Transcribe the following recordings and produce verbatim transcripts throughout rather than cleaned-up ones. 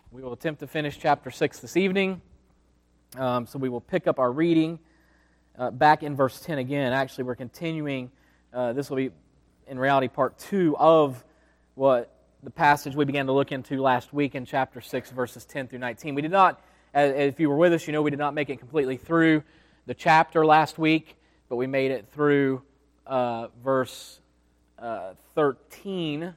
We will attempt to finish chapter six this evening. Um, so we will pick up our reading uh, back in verse ten again. Actually, we're continuing. Uh, this will be, in reality, part two of what the passage we began to look into last week in chapter six, verses ten through nineteen. We did not, as, if you were with us, you know we did not make it completely through the chapter last week, but we made it through uh, verse uh, thirteen.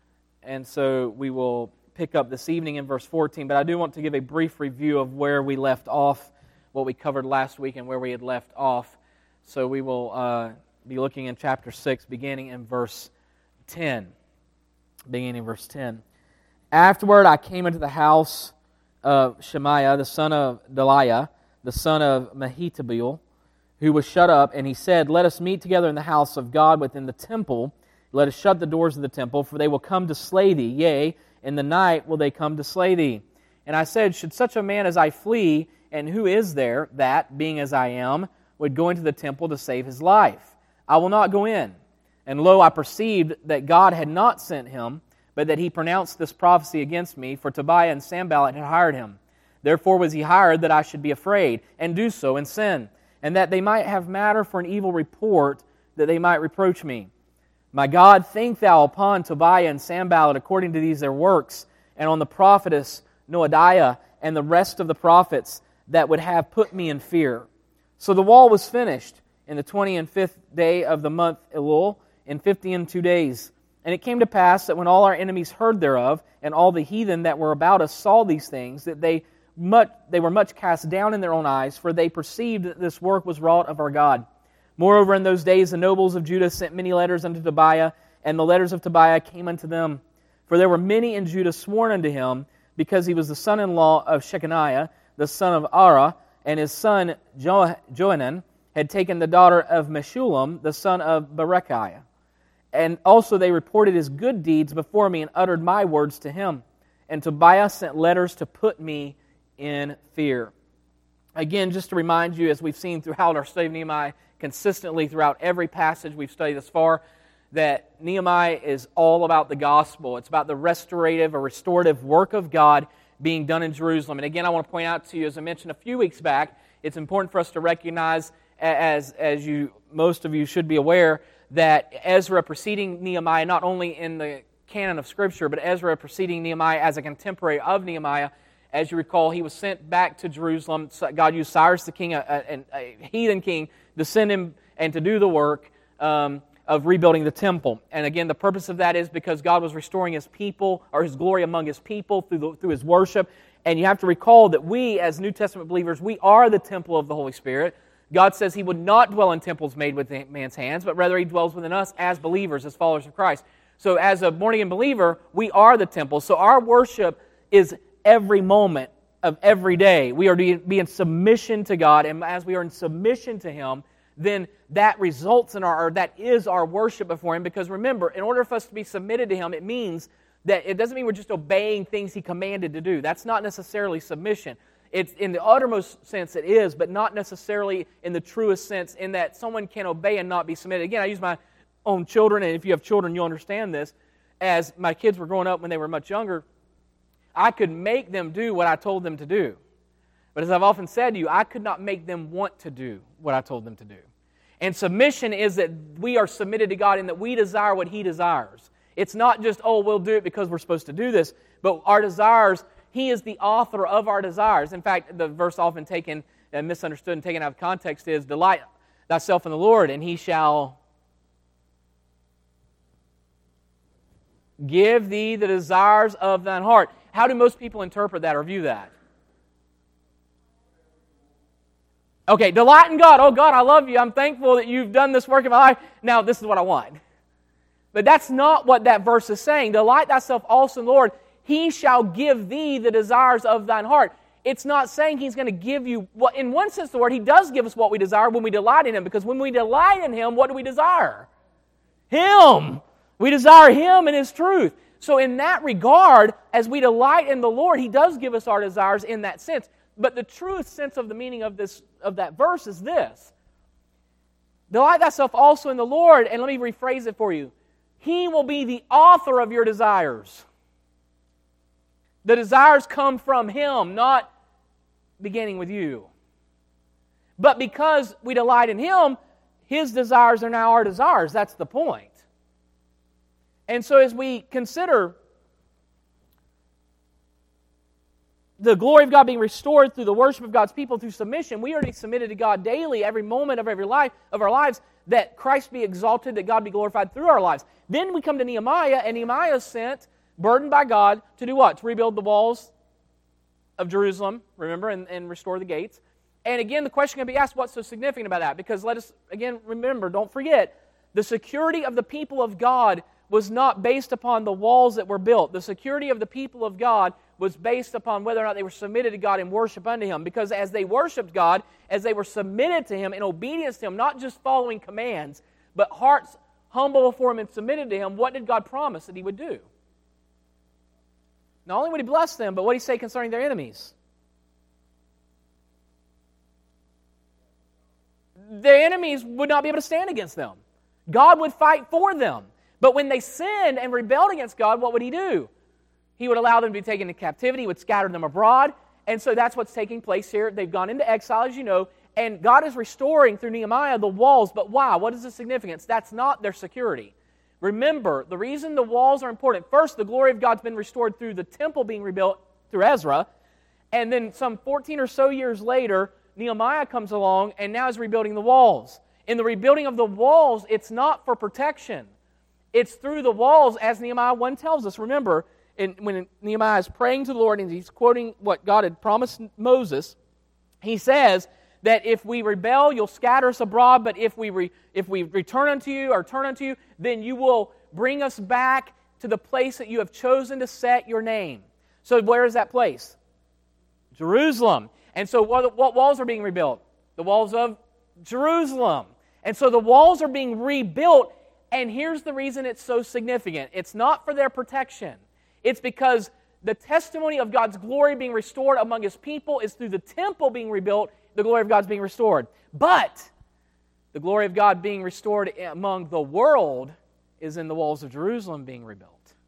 And so we will pick up this evening in verse fourteen, but I do want to give a brief review of where we left off, what we covered last week and where we had left off. So we will uh, be looking in chapter six, beginning in verse ten. Beginning in verse ten. Afterward I came into the house of Shemaiah, the son of Delaiah, the son of Mehetabel, who was shut up, and he said, "Let us meet together in the house of God within the temple. Let us shut the doors of the temple, for they will come to slay thee. Yea, in the night will they come to slay thee." And I said, "Should such a man as I flee, and who is there that, being as I am, would go into the temple to save his life? I will not go in." And lo, I perceived that God had not sent him, but that he pronounced this prophecy against me, for Tobiah and Sanballat had hired him. Therefore was he hired that I should be afraid, and do so and sin, and that they might have matter for an evil report, that they might reproach me. My God, think thou upon Tobiah and Sanballat according to these their works, and on the prophetess Noadiah and the rest of the prophets that would have put me in fear. So the wall was finished in the twenty and fifth day of the month Elul, in fifty and two days. And it came to pass that when all our enemies heard thereof, and all the heathen that were about us saw these things, that they much they were much cast down in their own eyes, for they perceived that this work was wrought of our God. Moreover, in those days the nobles of Judah sent many letters unto Tobiah, and the letters of Tobiah came unto them. For there were many in Judah sworn unto him, because he was the son-in-law of Shechaniah, the son of Ara, and his son jo- Johanan had taken the daughter of Meshullam, the son of Berechiah. And also they reported his good deeds before me, and uttered my words to him. And Tobiah sent letters to put me in fear. Again, just to remind you, as we've seen throughout our study of Nehemiah, consistently throughout every passage we've studied thus far, that Nehemiah is all about the gospel. It's about the restorative or restorative work of God being done in Jerusalem. And again, I want to point out to you, as I mentioned a few weeks back, it's important for us to recognize, as, as you most of you should be aware, that Ezra preceding Nehemiah, not only in the canon of Scripture, but Ezra preceding Nehemiah as a contemporary of Nehemiah. As you recall, he was sent back to Jerusalem. God used Cyrus the king, a, a, a heathen king, to send him and to do the work um, of rebuilding the temple. And again, the purpose of that is because God was restoring His people, or His glory among His people through, the, through His worship. And you have to recall that we, as New Testament believers, we are the temple of the Holy Spirit. God says He would not dwell in temples made with man's hands, but rather He dwells within us as believers, as followers of Christ. So as a born-again believer, we are the temple. So our worship is every moment of every day. We are to be in submission to God, and as we are in submission to Him, then that results in our, or that is our worship before Him. Because remember, in order for us to be submitted to Him, it means that it doesn't mean we're just obeying things He commanded to do. That's not necessarily submission. It's in the uttermost sense it is, but not necessarily in the truest sense, in that someone can obey and not be submitted. Again, I use my own children, and if you have children, you'll understand this. As my kids were growing up when they were much younger, I could make them do what I told them to do. But as I've often said to you, I could not make them want to do what I told them to do. And submission is that we are submitted to God in that we desire what He desires. It's not just, oh, we'll do it because we're supposed to do this, but our desires, He is the author of our desires. In fact, the verse often taken and misunderstood and taken out of context is, "Delight thyself in the Lord, and He shall give thee the desires of thine heart." How do most people interpret that or view that? Okay, delight in God. Oh, God, I love you. I'm thankful that you've done this work in my life. Now, this is what I want. But that's not what that verse is saying. Delight thyself also in the Lord. He shall give thee the desires of thine heart. It's not saying He's going to give you, well, in one sense of the word, He does give us what we desire when we delight in Him. Because when we delight in Him, what do we desire? Him. We desire Him and His truth. So in that regard, as we delight in the Lord, He does give us our desires in that sense. But the truest sense of the meaning of this of that verse is this. Delight thyself also in the Lord, and let me rephrase it for you. He will be the author of your desires. The desires come from Him, not beginning with you. But because we delight in Him, His desires are now our desires. That's the point. And so as we consider the glory of God being restored through the worship of God's people, through submission, we already submitted to God daily, every moment of every life of our lives, that Christ be exalted, that God be glorified through our lives. Then we come to Nehemiah, and Nehemiah is sent, burdened by God, to do what? To rebuild the walls of Jerusalem, remember, and, and restore the gates. And again, the question can be asked, what's so significant about that? Because let us, again, remember, don't forget, the security of the people of God was not based upon the walls that were built. The security of the people of God was based upon whether or not they were submitted to God in worship unto Him. Because as they worshiped God, as they were submitted to Him in obedience to Him, not just following commands, but hearts humble before Him and submitted to Him, what did God promise that He would do? Not only would He bless them, but what did He say concerning their enemies? Their enemies would not be able to stand against them. God would fight for them. But when they sinned and rebelled against God, what would He do? He would allow them to be taken into captivity. He would scatter them abroad. And so that's what's taking place here. They've gone into exile, as you know, and God is restoring through Nehemiah the walls. But why? What is the significance? That's not their security. Remember, the reason the walls are important, first, the glory of God's been restored through the temple being rebuilt through Ezra. And then some fourteen or so years later, Nehemiah comes along and now is rebuilding the walls. In the rebuilding of the walls, it's not for protection. It's through the walls, as Nehemiah one tells us. Remember, in, when Nehemiah is praying to the Lord and he's quoting what God had promised Moses, he says that if we rebel, you'll scatter us abroad, but if we re, if we return unto you or turn unto you, then you will bring us back to the place that you have chosen to set your name. So where is that place? Jerusalem. And so what, what walls are being rebuilt? The walls of Jerusalem. And so the walls are being rebuilt, and here's the reason it's so significant. It's not for their protection. It's because the testimony of God's glory being restored among His people is through the temple being rebuilt, the glory of God's being restored. But the glory of God being restored among the world is in the walls of Jerusalem being rebuilt.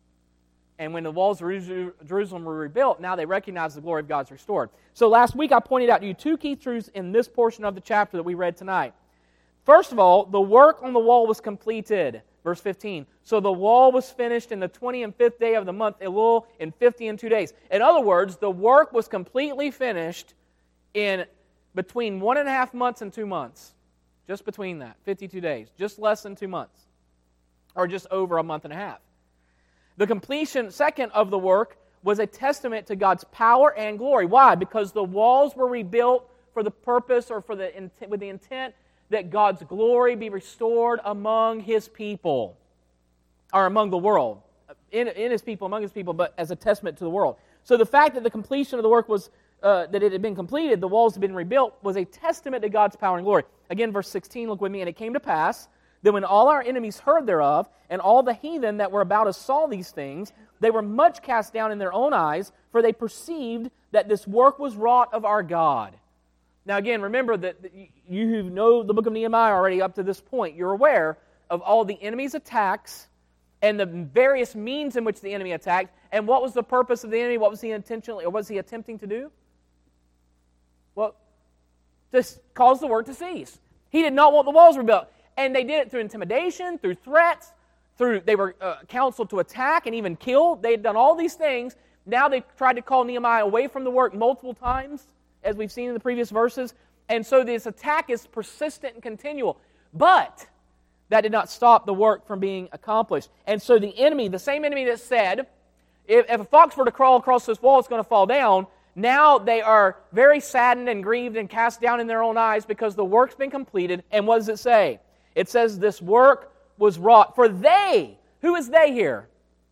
And when the walls of Jerusalem were rebuilt, now they recognize the glory of God's restored. So last week I pointed out to you two key truths in this portion of the chapter that we read tonight. First of all, the work on the wall was completed. Verse fifteen. So the wall was finished in the twentieth and fifth day of the month Elul in fifty and two days. In other words, the work was completely finished in between one and a half months and two months. Just between that, fifty-two days. Just less than two months. Or just over a month and a half. The completion, second, of the work was a testament to God's power and glory. Why? Because the walls were rebuilt for the purpose or for the with the intent that God's glory be restored among His people, or among the world, in, in His people, among His people, but as a testament to the world. So the fact that the completion of the work was, uh, that it had been completed, the walls had been rebuilt, was a testament to God's power and glory. Again, verse sixteen, look with me, and it came to pass that when all our enemies heard thereof, and all the heathen that were about us saw these things, they were much cast down in their own eyes, for they perceived that this work was wrought of our God. Now again, remember that you who know the book of Nehemiah already up to this point, you're aware of all the enemy's attacks and the various means in which the enemy attacked, and what was the purpose of the enemy, what was he intentionally, or was he attempting to do? Well, to cause the work to cease. He did not want the walls rebuilt. And they did it through intimidation, through threats, through they were uh, counseled to attack and even kill. They had done all these things. Now they've tried to call Nehemiah away from the work multiple times, as we've seen in the previous verses. And so this attack is persistent and continual. But that did not stop the work from being accomplished. And so the enemy, the same enemy that said, if, if a fox were to crawl across this wall, it's going to fall down, now they are very saddened and grieved and cast down in their own eyes because the work's been completed. And what does it say? It says this work was wrought. For they, who is they here?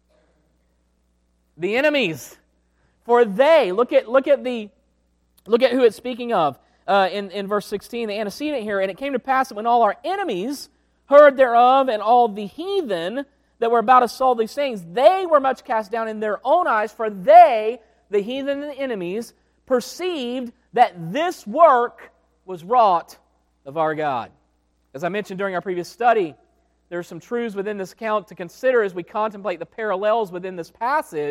The enemies. For they, look at look at the look at who it's speaking of uh, in, in verse sixteen, the antecedent here. And it came to pass that when all our enemies heard thereof, and all the heathen that were about us saw these things, they were much cast down in their own eyes, for they, the heathen and the enemies, perceived that this work was wrought of our God. As I mentioned during our previous study, there are some truths within this account to consider as we contemplate the parallels within this passage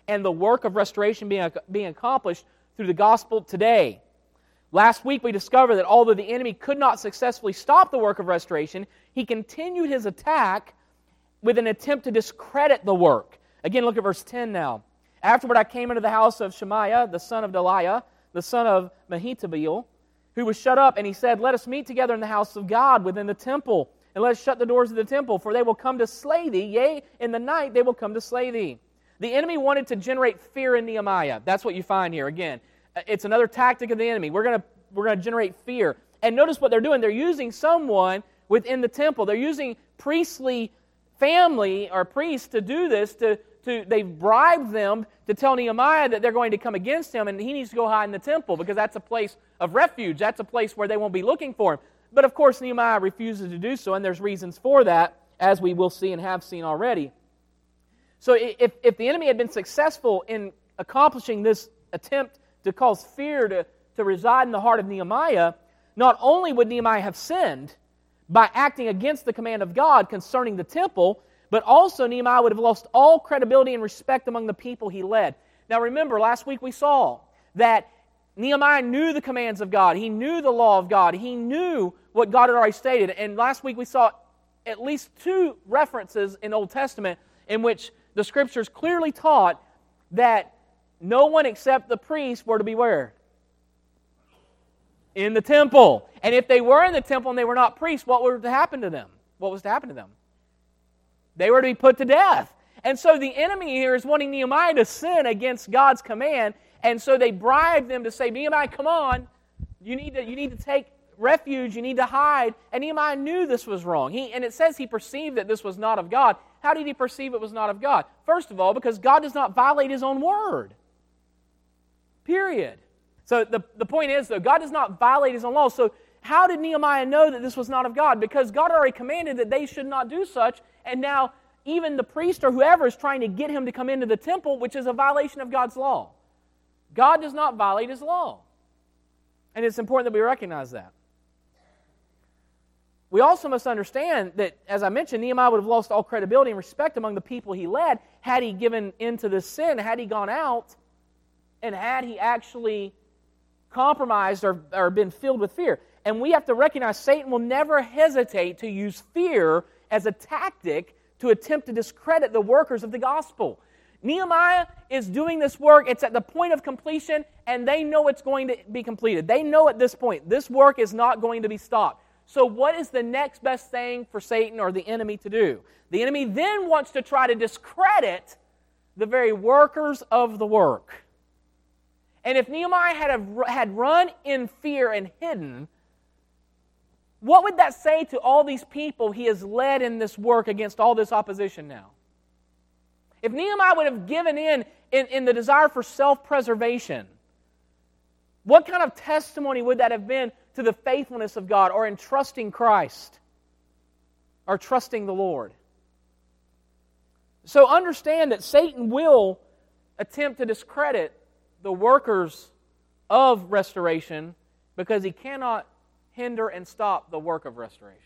and the work of restoration being, being accomplished through the gospel today. Last week we discovered that although the enemy could not successfully stop the work of restoration, he continued his attack with an attempt to discredit the work. Again, look at verse ten now. Afterward I came into the house of Shemaiah, the son of Delaiah, the son of Mehetabeel, who was shut up, and he said, Let us meet together in the house of God within the temple, and let us shut the doors of the temple, for they will come to slay thee, yea, in the night they will come to slay thee. The enemy wanted to generate fear in Nehemiah. That's what you find here. Again, it's another tactic of the enemy. We're going to we're going to generate fear. And notice what they're doing. They're using someone within the temple. They're using priestly family or priests to do this. To, to They've bribed them to tell Nehemiah that they're going to come against him and he needs to go hide in the temple because that's a place of refuge. That's a place where they won't be looking for him. But of course, Nehemiah refuses to do so, and there's reasons for that, as we will see and have seen already. So if, if the enemy had been successful in accomplishing this attempt to cause fear to, to reside in the heart of Nehemiah, not only would Nehemiah have sinned by acting against the command of God concerning the temple, but also Nehemiah would have lost all credibility and respect among the people he led. Now remember, last week we saw that Nehemiah knew the commands of God. He knew the law of God. He knew what God had already stated. And last week we saw at least two references in the Old Testament in which the Scriptures clearly taught that no one except the priests were to be where? In the temple. And if they were in the temple and they were not priests, what was to happen to them? What was to happen to them? They were to be put to death. And so the enemy here is wanting Nehemiah to sin against God's command, and so they bribe them to say, Nehemiah, come on, you need to, you need to take refuge, you need to hide. And Nehemiah knew this was wrong. He, and it says he perceived that this was not of God. How did he perceive it was not of God? First of all, because God does not violate His own word. Period. So the, the point is, though, God does not violate His own law. So how did Nehemiah know that this was not of God? Because God already commanded that they should not do such, and now even the priest or whoever is trying to get him to come into the temple, which is a violation of God's law. God does not violate His law. And it's important that we recognize that. We also must understand that, as I mentioned, Nehemiah would have lost all credibility and respect among the people he led had he given into this sin, had he gone out, and had he actually compromised or, or been filled with fear. And we have to recognize Satan will never hesitate to use fear as a tactic to attempt to discredit the workers of the gospel. Nehemiah is doing this work. It's at the point of completion, and they know it's going to be completed. They know at this point this work is not going to be stopped. So what is the next best thing for Satan or the enemy to do? The enemy then wants to try to discredit the very workers of the work. And if Nehemiah had, had run in fear and hidden, what would that say to all these people he has led in this work against all this opposition now? If Nehemiah would have given in, in in the desire for self-preservation, what kind of testimony would that have been to the faithfulness of God or in trusting Christ or trusting the Lord? So understand that Satan will attempt to discredit the workers of restoration because he cannot hinder and stop the work of restoration.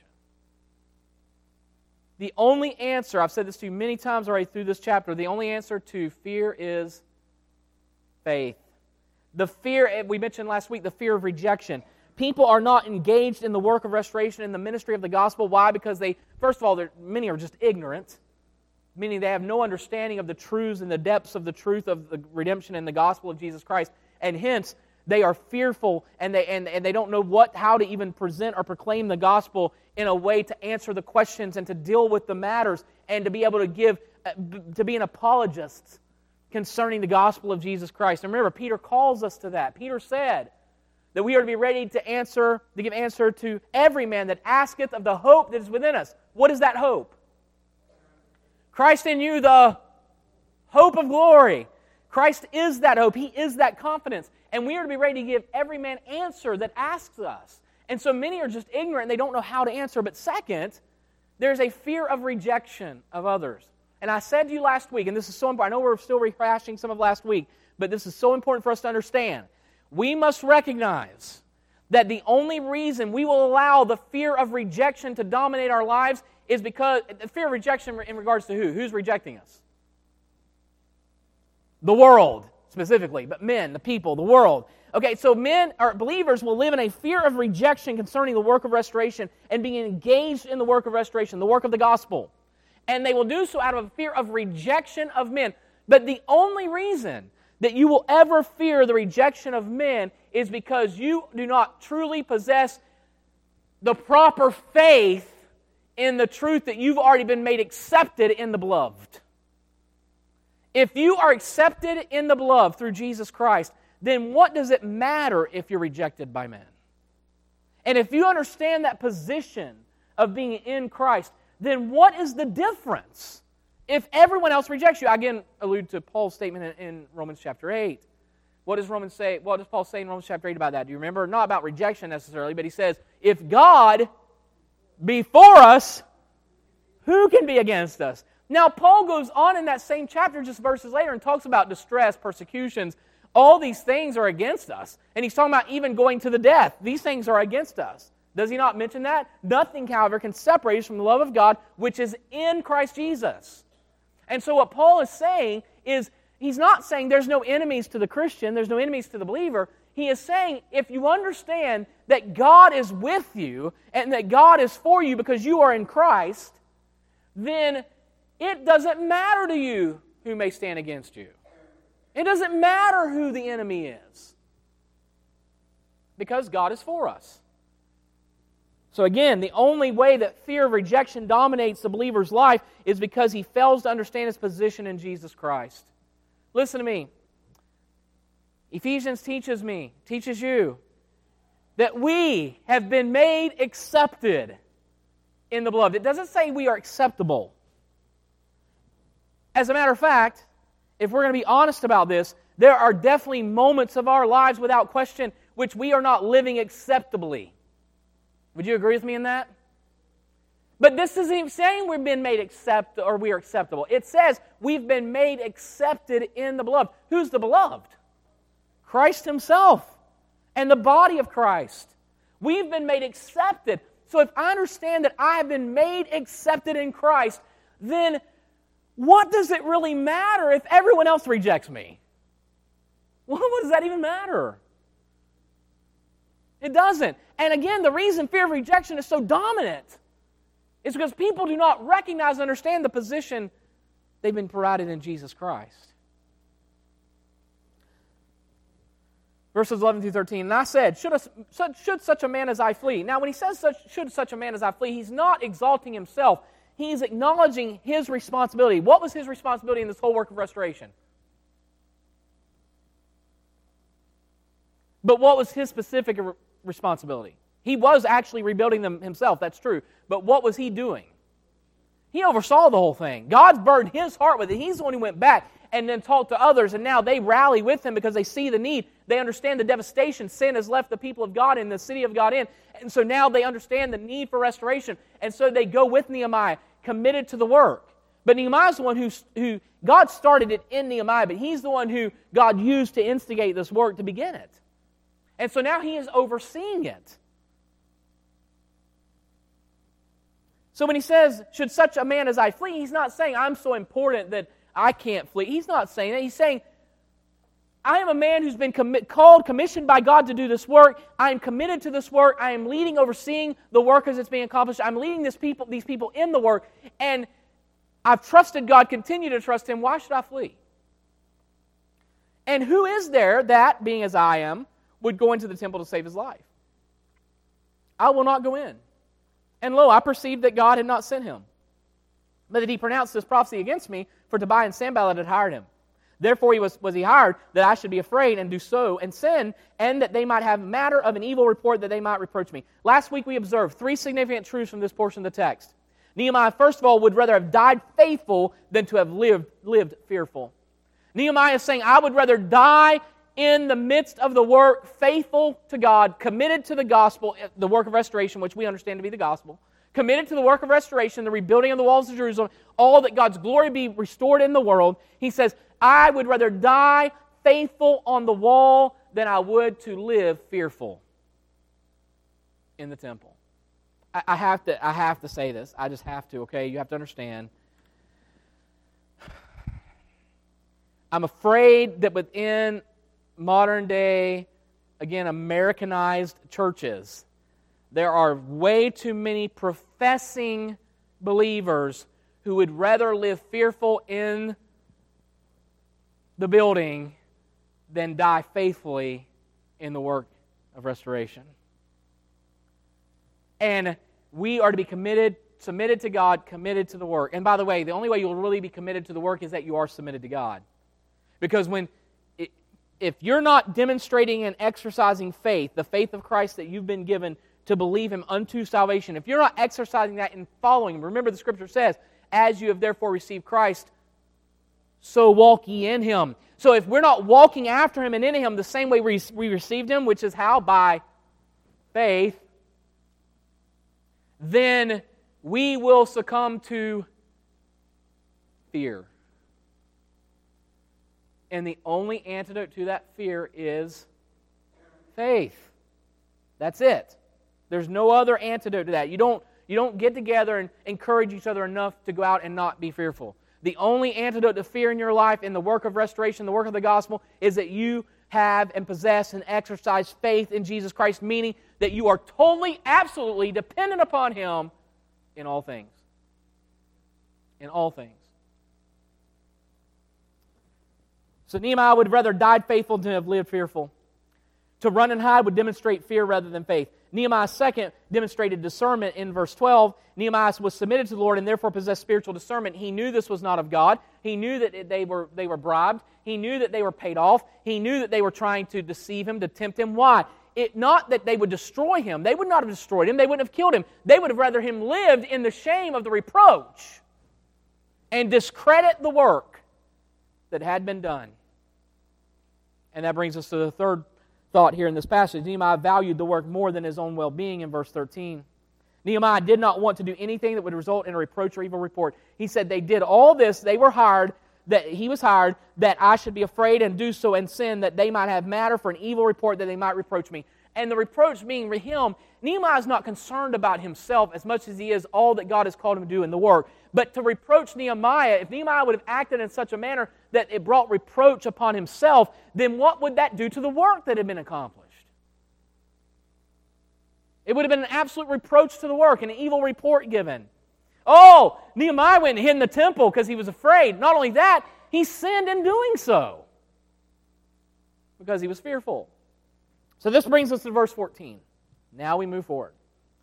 The only answer, I've said this to you many times already through this chapter, the only answer to fear is faith. The fear, we mentioned last week, the fear of rejection. People are not engaged in the work of restoration in the ministry of the gospel. Why? Because they, first of all, many are just ignorant, meaning they have no understanding of the truths and the depths of the truth of the redemption and the gospel of Jesus Christ, and hence they are fearful and they and, and they don't know what how to even present or proclaim the gospel in a way to answer the questions and to deal with the matters and to be able to give to be an apologist concerning the gospel of Jesus Christ. And remember, Peter calls us to that. Peter said that we are to be ready to answer, to give answer to every man that asketh of the hope that is within us. What is that hope? Christ in you, the hope of glory. Christ is that hope. He is that confidence. And we are to be ready to give every man answer that asks us. And so many are just ignorant and they don't know how to answer. But second, there's a fear of rejection of others. And I said to you last week, and this is so important, I know we're still rehashing some of last week, but this is so important for us to understand. We must recognize that the only reason we will allow the fear of rejection to dominate our lives is because, the fear of rejection in regards to who? Who's rejecting us? The world, specifically, but men, the people, the world. Okay, so men or believers will live in a fear of rejection concerning the work of restoration and being engaged in the work of restoration, the work of the gospel. And they will do so out of a fear of rejection of men. But the only reason that you will ever fear the rejection of men is because you do not truly possess the proper faith in the truth that you've already been made accepted in the beloved. If you are accepted in the beloved through Jesus Christ, then what does it matter if you're rejected by men? And if you understand that position of being in Christ, then what is the difference if everyone else rejects you? I again allude to Paul's statement in, in Romans chapter eight. What does Romans say? What does Paul say in Romans chapter eight about that? Do you remember? Not about rejection necessarily, but he says, if God be for us, who can be against us? Now, Paul goes on in that same chapter just verses later and talks about distress, persecutions. All these things are against us. And he's talking about even going to the death. These things are against us. Does he not mention that? Nothing, however, can separate us from the love of God, which is in Christ Jesus. And so what Paul is saying is, he's not saying there's no enemies to the Christian, there's no enemies to the believer. He is saying, if you understand that God is with you and that God is for you because you are in Christ, then it doesn't matter to you who may stand against you. It doesn't matter who the enemy is, because God is for us. So again, the only way that fear of rejection dominates the believer's life is because he fails to understand his position in Jesus Christ. Listen to me. Ephesians teaches me, teaches you, that we have been made accepted in the beloved. It doesn't say we are acceptable. As a matter of fact, if we're going to be honest about this, there are definitely moments of our lives without question which we are not living acceptably. Would you agree with me in that? But this isn't even saying we've been made accept or we are acceptable. It says we've been made accepted in the beloved. Who's the beloved? Christ Himself and the body of Christ. We've been made accepted. So if I understand that I have been made accepted in Christ, then what does it really matter if everyone else rejects me? Well, what does that even matter? It doesn't. And again, the reason fear of rejection is so dominant is because people do not recognize and understand the position they've been provided in Jesus Christ. Verses eleven through thirteen, and I said, should, a, should such a man as I flee? Now, when he says, such, should such a man as I flee, he's not exalting himself. He's acknowledging his responsibility. What was his responsibility in this whole work of restoration? But what was his specific re- responsibility? He was actually rebuilding them himself, that's true. But what was he doing? He oversaw the whole thing. God's burdened his heart with it. He's the one who went back and then talked to others, and now they rally with him because they see the need. They understand the devastation sin has left the people of God in, the city of God in. And so now they understand the need for restoration. And so they go with Nehemiah, committed to the work. But Nehemiah's the one who, who God started it in Nehemiah, but he's the one who God used to instigate this work to begin it. And so now he is overseeing it. So when he says, should such a man as I flee, he's not saying, I'm so important that I can't flee. He's not saying that. He's saying, I am a man who's been commi- called, commissioned by God to do this work. I am committed to this work. I am leading, overseeing the work as it's being accomplished. I'm leading this people, these people in the work. And I've trusted God, continue to trust Him. Why should I flee? And who is there that, being as I am, would go into the temple to save his life? I will not go in. And lo, I perceived that God had not sent him, but that he pronounced this prophecy against me, for Tobiah and Sanballat had hired him. Therefore he was, was he hired, that I should be afraid and do so and sin, and that they might have matter of an evil report, that they might reproach me. Last week we observed three significant truths from this portion of the text. Nehemiah, first of all, would rather have died faithful than to have lived, lived fearful. Nehemiah is saying, I would rather die in the midst of the work, faithful to God, committed to the gospel, the work of restoration, which we understand to be the gospel, committed to the work of restoration, the rebuilding of the walls of Jerusalem, all that God's glory be restored in the world. He says, I would rather die faithful on the wall than I would to live fearful in the temple. I, I have to, I have to say this. I just have to, okay? You have to understand. I'm afraid that within modern day, again, Americanized churches, there are way too many professing believers who would rather live fearful in the building than die faithfully in the work of restoration. And we are to be committed, submitted to God, committed to the work. And by the way, the only way you'll really be committed to the work is that you are submitted to God. Because when, if you're not demonstrating and exercising faith, the faith of Christ that you've been given to believe Him unto salvation, if you're not exercising that and following Him, remember the Scripture says, as you have therefore received Christ, so walk ye in Him. So if we're not walking after Him and in Him the same way we, we received Him, which is how? By faith, then we will succumb to fear. And the only antidote to that fear is faith. That's it. There's no other antidote to that. You don't, you don't get together and encourage each other enough to go out and not be fearful. The only antidote to fear in your life, in the work of restoration, the work of the gospel, is that you have and possess and exercise faith in Jesus Christ, meaning that you are totally, absolutely dependent upon Him in all things. In all things. So Nehemiah would rather died faithful than have lived fearful. To run and hide would demonstrate fear rather than faith. Nehemiah second demonstrated discernment in verse twelve. Nehemiah was submitted to the Lord and therefore possessed spiritual discernment. He knew this was not of God. He knew that they were, they were bribed. He knew that they were paid off. He knew that they were trying to deceive him, to tempt him. Why? It, not that they would destroy him. They would not have destroyed him. They wouldn't have killed him. They would have rather him lived in the shame of the reproach and discredit the work that had been done. And that brings us to the third thought here in this passage. Nehemiah valued the work more than his own well-being in verse thirteen. Nehemiah did not want to do anything that would result in a reproach or evil report. He said, they did all this, they were hired, that he was hired, that I should be afraid and do so and sin, that they might have matter for an evil report, that they might reproach me. And the reproach being him, Nehemiah is not concerned about himself as much as he is all that God has called him to do in the work. But to reproach Nehemiah, if Nehemiah would have acted in such a manner that it brought reproach upon himself, then what would that do to the work that had been accomplished? It would have been an absolute reproach to the work, an evil report given. Oh, Nehemiah went and hid in the temple because he was afraid. Not only that, he sinned in doing so because he was fearful. So this brings us to verse fourteen. Now we move forward.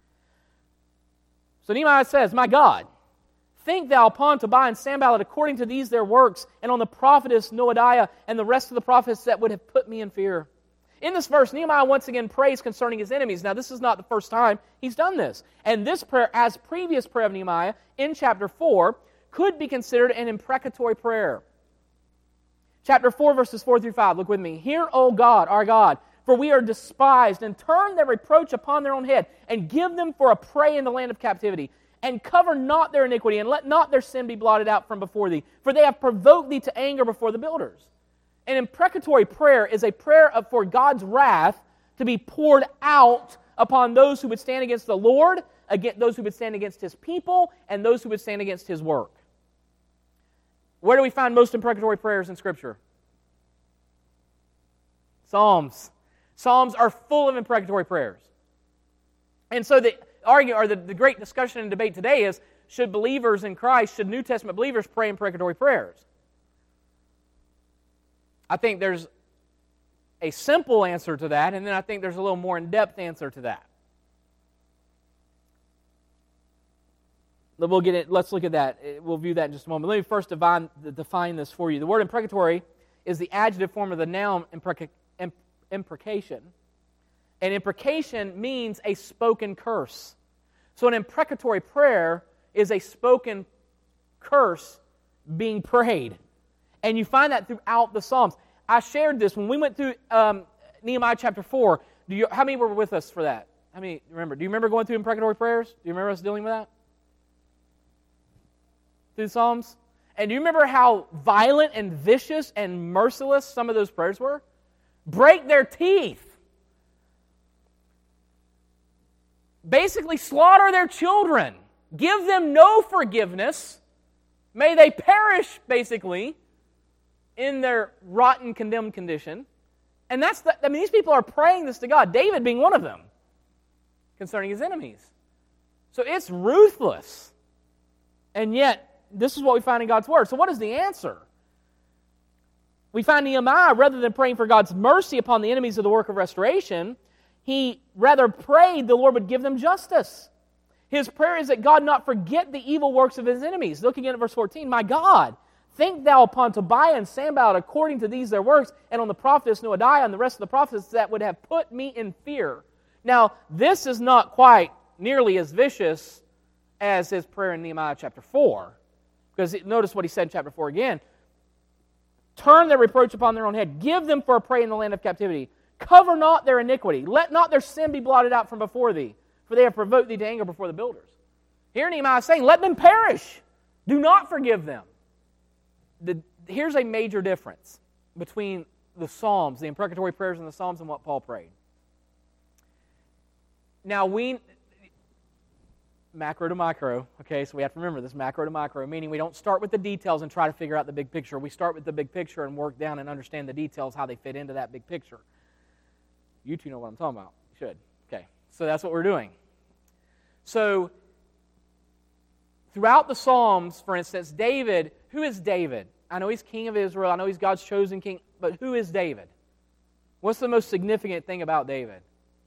So Nehemiah says, my God, think thou upon Tobiah and Sanballat according to these their works, and on the prophetess Noadiah and the rest of the prophets that would have put me in fear. In this verse, Nehemiah once again prays concerning his enemies. Now, this is not the first time he's done this. And this prayer, as previous prayer of Nehemiah in chapter four, could be considered an imprecatory prayer. Chapter four, verses four through five. Look with me. Hear, O God, our God, for we are despised, and turn their reproach upon their own head, and give them for a prey in the land of captivity. And cover not their iniquity, and let not their sin be blotted out from before thee. For they have provoked thee to anger before the builders. An imprecatory prayer is a prayer of, for God's wrath to be poured out upon those who would stand against the Lord, against those who would stand against His people, and those who would stand against His work. Where do we find most imprecatory prayers in Scripture? Psalms. Psalms are full of imprecatory prayers. And so the argument, or the, the great discussion and debate today is, should believers in Christ, should New Testament believers pray imprecatory prayers? I think there's a simple answer to that, and then I think there's a little more in-depth answer to that. We'll get it. Let's look at that. We'll view that in just a moment. Let me first define, define this for you. The word imprecatory is the adjective form of the noun impreca, imp, imprecation. And imprecation means a spoken curse. So an imprecatory prayer is a spoken curse being prayed. And you find that throughout the Psalms. I shared this when we went through um, Nehemiah chapter four. Do you, how many were with us for that? How many remember? Do you remember going through imprecatory prayers? Do you remember us dealing with that? Through the Psalms? And do you remember how violent and vicious and merciless some of those prayers were? Break their teeth. Basically slaughter their children. Give them no forgiveness. May they perish, basically, in their rotten, condemned condition. And that's the, I mean, these people are praying this to God, David being one of them, concerning his enemies. So it's ruthless. And yet, this is what we find in God's Word. So what is the answer? We find Nehemiah, rather than praying for God's mercy upon the enemies of the work of restoration, he rather prayed the Lord would give them justice. His prayer is that God not forget the evil works of his enemies. Look again at verse fourteen. My God, think thou upon Tobiah and Sanballat according to these their works, and on the prophetess Noadiah and the rest of the prophets that would have put me in fear. Now, this is not quite nearly as vicious as his prayer in Nehemiah chapter four. Because notice what he said in chapter four again. Turn their reproach upon their own head. Give them for a prey in the land of captivity. Cover not their iniquity. Let not their sin be blotted out from before thee, for they have provoked thee to anger before the builders. Here Nehemiah is saying, let them perish. Do not forgive them. The, here's a major difference between the Psalms, the imprecatory prayers in the Psalms, and what Paul prayed. Now, we... Macro to micro, okay, so we have to remember this, macro to micro, meaning we don't start with the details and try to figure out the big picture. We start with the big picture and work down and understand the details, how they fit into that big picture. You two know what I'm talking about. You should. Okay, so that's what we're doing. So, throughout the Psalms, for instance, David, who is David? I know he's king of Israel, I know he's God's chosen king, but who is David? What's the most significant thing about David?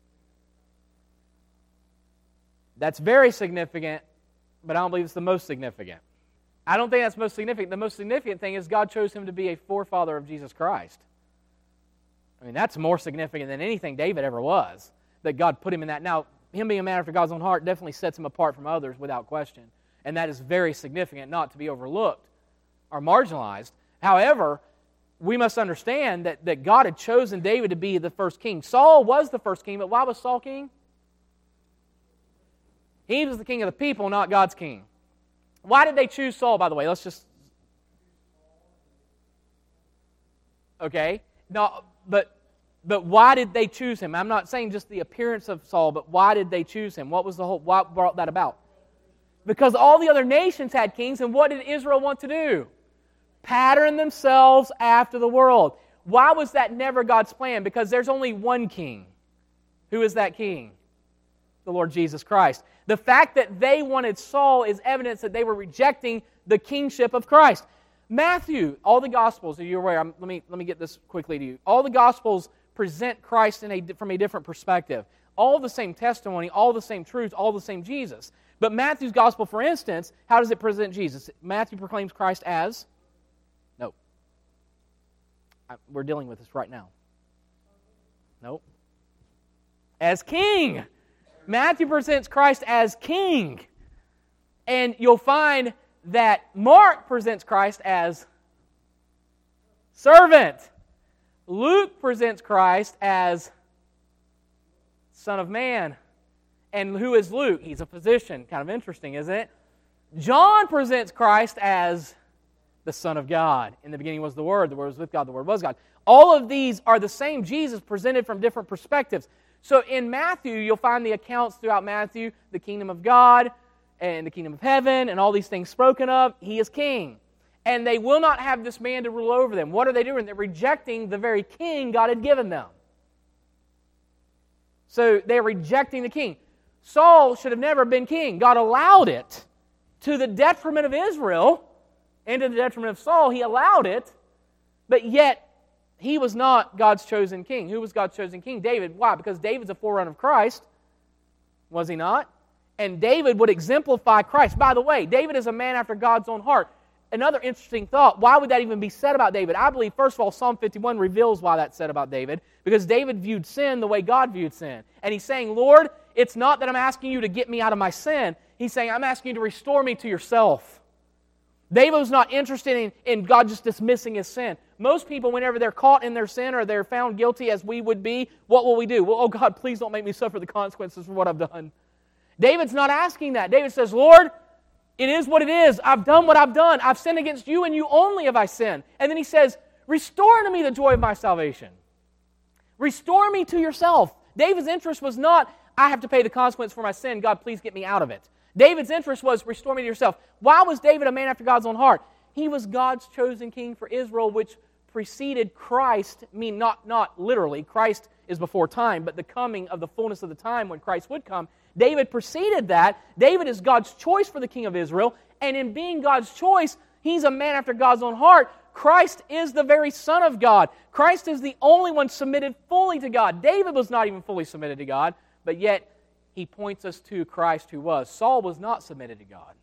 That's very significant, but I don't believe it's the most significant. I don't think that's most significant. The most significant thing is God chose him to be a forefather of Jesus Christ. I mean, that's more significant than anything David ever was, that God put him in that. Now, him being a man after God's own heart definitely sets him apart from others without question, and that is very significant, not to be overlooked or marginalized. However, we must understand that, that God had chosen David to be the first king. Saul was the first king, but why was Saul king? He was the king of the people, not God's king. Why did they choose Saul, by the way? Let's just... Okay. No, but, but why did they choose him? I'm not saying just the appearance of Saul, but why did they choose him? What was the whole... What brought that about? Because all the other nations had kings, and what did Israel want to do? Pattern themselves after the world. Why was that never God's plan? Because there's only one king. Who is that king? The Lord Jesus Christ. The fact that they wanted Saul is evidence that they were rejecting the kingship of Christ. Matthew, all the Gospels, are you aware? I'm, let me let me get this quickly to you. All the Gospels present Christ in a, from a different perspective. All the same testimony, all the same truths, all the same Jesus. But Matthew's Gospel, for instance, how does it present Jesus? Matthew proclaims Christ as... No. I, we're dealing with this right now. No. As king. Matthew presents Christ as king. And you'll find that Mark presents Christ as servant. Luke presents Christ as Son of Man. And who is Luke? He's a physician. Kind of interesting, isn't it? John presents Christ as the Son of God. In the beginning was the Word. The Word was with God. The Word was God. All of these are the same Jesus presented from different perspectives. So in Matthew, you'll find the accounts throughout Matthew, the kingdom of God and the kingdom of heaven and all these things spoken of. He is king. And they will not have this man to rule over them. What are they doing? They're rejecting the very king God had given them. So they're rejecting the king. Saul should have never been king. God allowed it to the detriment of Israel and to the detriment of Saul. He allowed it, but yet he was not God's chosen king. Who was God's chosen king? David. Why? Because David's a forerunner of Christ. Was he not? And David would exemplify Christ. By the way, David is a man after God's own heart. Another interesting thought, why would that even be said about David? I believe, first of all, Psalm fifty-one reveals why that's said about David. Because David viewed sin the way God viewed sin. And he's saying, Lord, it's not that I'm asking you to get me out of my sin. He's saying, I'm asking you to restore me to yourself. David was not interested in, in God just dismissing his sin. Most people, whenever they're caught in their sin or they're found guilty as we would be, what will we do? Well, oh God, please don't make me suffer the consequences for what I've done. David's not asking that. David says, Lord, it is what it is. I've done what I've done. I've sinned against you and you only have I sinned. And then he says, restore unto me the joy of my salvation. Restore me to yourself. David's interest was not, I have to pay the consequence for my sin. God, please get me out of it. David's interest was, restore me to yourself. Why was David a man after God's own heart? He was God's chosen king for Israel, which preceded Christ, I mean not, not literally, Christ is before time, but the coming of the fullness of the time when Christ would come. David preceded that. David is God's choice for the king of Israel, and in being God's choice, he's a man after God's own heart. Christ is the very Son of God. Christ is the only one submitted fully to God. David was not even fully submitted to God, but yet he points us to Christ who was. Saul was not submitted to God.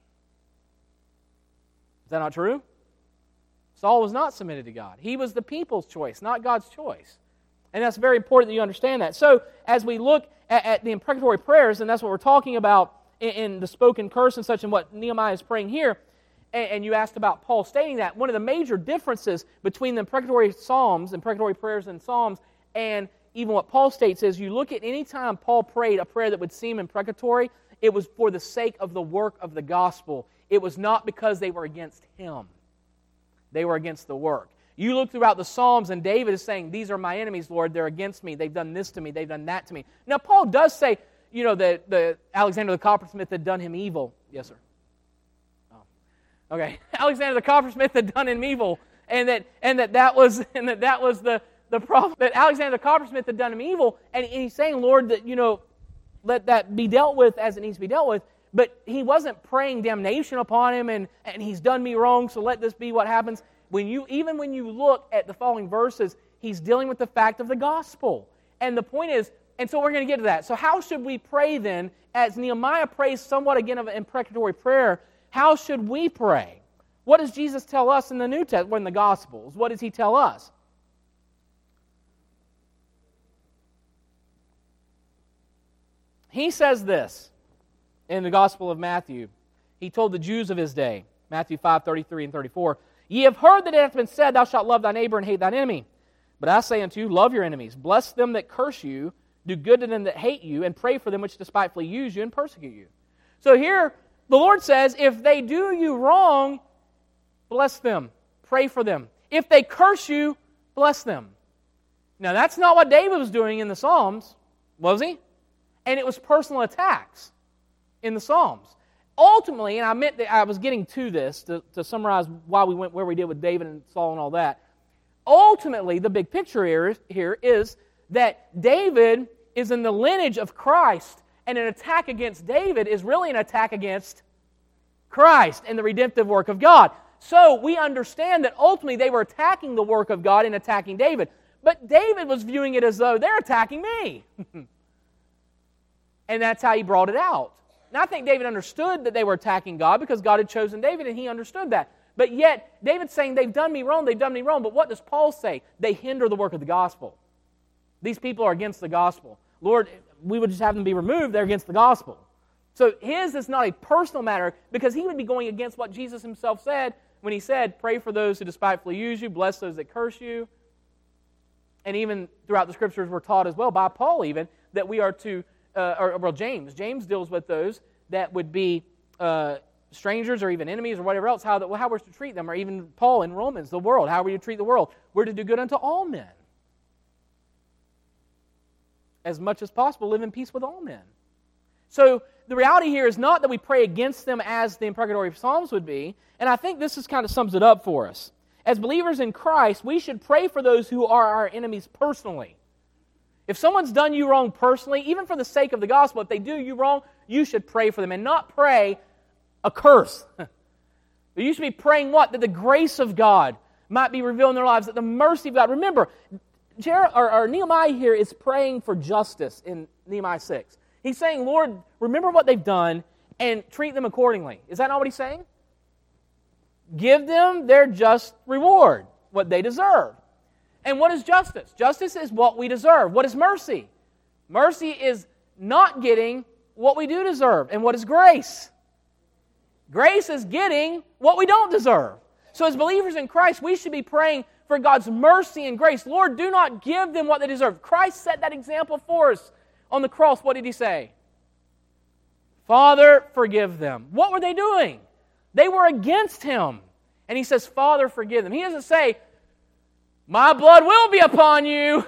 Is that not true? Saul was not submitted to God. He was the people's choice, not God's choice. And that's very important that you understand that. So, as we look at, at the imprecatory prayers, and that's what we're talking about in, in the spoken curse and such, and what Nehemiah is praying here, and, and you asked about Paul stating that, one of the major differences between the imprecatory psalms, imprecatory prayers and psalms, and even what Paul states is, you look at any time Paul prayed a prayer that would seem imprecatory, it was for the sake of the work of the gospel. It was not because they were against him. They were against the work. You look throughout the Psalms, and David is saying, these are my enemies, Lord. They're against me. They've done this to me. They've done that to me. Now, Paul does say, you know, that the Alexander the coppersmith had done him evil. Yes, sir. Oh, okay. Alexander the coppersmith had done him evil, and that and that that was and that that was the the problem. That Alexander the coppersmith had done him evil, and he's saying, Lord, that you know, let that be dealt with as it needs to be dealt with. But he wasn't praying damnation upon him, and and he's done me wrong, so let this be what happens. When you, even when you look at the following verses, he's dealing with the fact of the gospel. And the point is, and so we're going to get to that. So how should we pray then, as Nehemiah prays somewhat again of an imprecatory prayer, how should we pray? What does Jesus tell us in the New Testament, in the Gospels? What does he tell us? He says this in the Gospel of Matthew. He told the Jews of his day, Matthew five, thirty-three and thirty-four, Ye have heard that it hath been said, Thou shalt love thy neighbor and hate thine enemy. But I say unto you, love your enemies, bless them that curse you, do good to them that hate you, and pray for them which despitefully use you and persecute you. So here, the Lord says, if they do you wrong, bless them, pray for them. If they curse you, bless them. Now, that's not what David was doing in the Psalms, was he? And it was personal attacks in the Psalms. Ultimately, and I meant that I was getting to this to, to summarize why we went where we did with David and Saul and all that. Ultimately, the big picture here, here is that David is in the lineage of Christ, and an attack against David is really an attack against Christ and the redemptive work of God. So we understand that ultimately they were attacking the work of God and attacking David. But David was viewing it as though they're attacking me. And that's how he brought it out. Now, I think David understood that they were attacking God because God had chosen David, and he understood that. But yet, David's saying, they've done me wrong, they've done me wrong. But what does Paul say? They hinder the work of the gospel. These people are against the gospel. Lord, we would just have them be removed, they're against the gospel. So his is not a personal matter because he would be going against what Jesus himself said when he said, pray for those who despitefully use you, bless those that curse you. And even throughout the Scriptures we're taught as well, by Paul even, that we are to Uh, or, well, James. James deals with those that would be uh, strangers or even enemies or whatever else, how, that, well, how we're to treat them, or even Paul in Romans, the world, how are we to treat the world? We're to do good unto all men. As much as possible, live in peace with all men. So the reality here is not that we pray against them as the imprecatory Psalms would be, and I think this is kind of sums it up for us. As believers in Christ, we should pray for those who are our enemies personally. If someone's done you wrong personally, even for the sake of the gospel, if they do you wrong, you should pray for them and not pray a curse. But you should be praying what? That the grace of God might be revealed in their lives, that the mercy of God. Remember, Jer- or, or Nehemiah here is praying for justice in Nehemiah six. He's saying, Lord, remember what they've done and treat them accordingly. Is that not what he's saying? Give them their just reward, what they deserve. And what is justice? Justice is what we deserve. What is mercy? Mercy is not getting what we do deserve. And what is grace? Grace is getting what we don't deserve. So as believers in Christ, we should be praying for God's mercy and grace. Lord, do not give them what they deserve. Christ set that example for us on the cross. What did He say? Father, forgive them. What were they doing? They were against Him. And He says, Father, forgive them. He doesn't say, my blood will be upon you.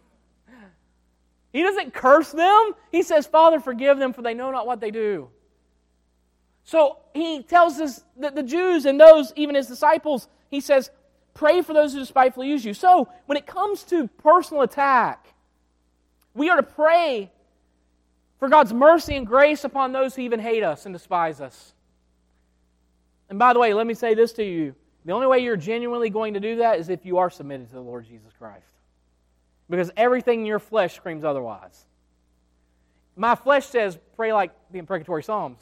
He doesn't curse them. He says, Father, forgive them, for they know not what they do. So He tells us that the Jews and those, even His disciples, He says, pray for those who despitefully use you. So, when it comes to personal attack, we are to pray for God's mercy and grace upon those who even hate us and despise us. And by the way, let me say this to you. The only way you're genuinely going to do that is if you are submitted to the Lord Jesus Christ. Because everything in your flesh screams otherwise. My flesh says, pray like the imprecatory Psalms.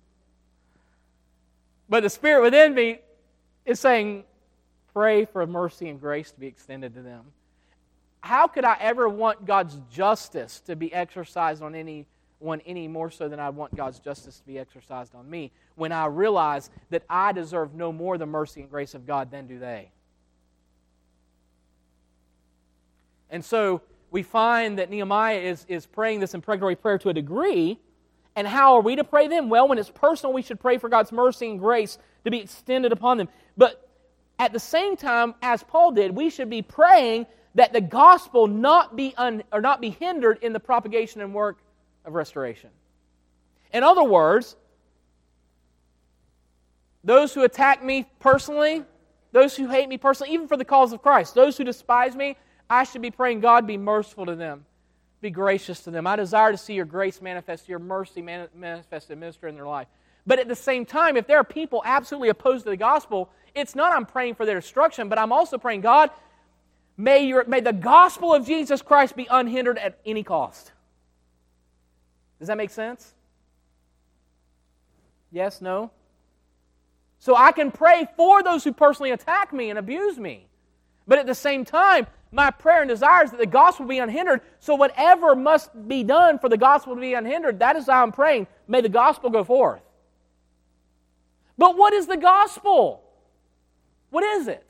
But the Spirit within me is saying, pray for mercy and grace to be extended to them. How could I ever want God's justice to be exercised on anyone any more so than I want God's justice to be exercised on me when I realize that I deserve no more the mercy and grace of God than do they? And so we find that Nehemiah is, is praying this imprecatory prayer to a degree. And how are we to pray them? Well, when it's personal, we should pray for God's mercy and grace to be extended upon them. But at the same time, as Paul did, we should be praying that the gospel not be un, or not be hindered in the propagation and work of restoration. In other words, those who attack me personally, those who hate me personally, even for the cause of Christ, those who despise me, I should be praying, God, be merciful to them. Be gracious to them. I desire to see your grace manifest, your mercy manifest and minister in their life. But at the same time, if there are people absolutely opposed to the gospel, it's not I'm praying for their destruction, but I'm also praying, God, may, your, may the gospel of Jesus Christ be unhindered at any cost. Does that make sense? Yes? No? So I can pray for those who personally attack me and abuse me. But at the same time, my prayer and desire is that the gospel be unhindered, so whatever must be done for the gospel to be unhindered, that is how I'm praying. May the gospel go forth. But what is the gospel? What is it?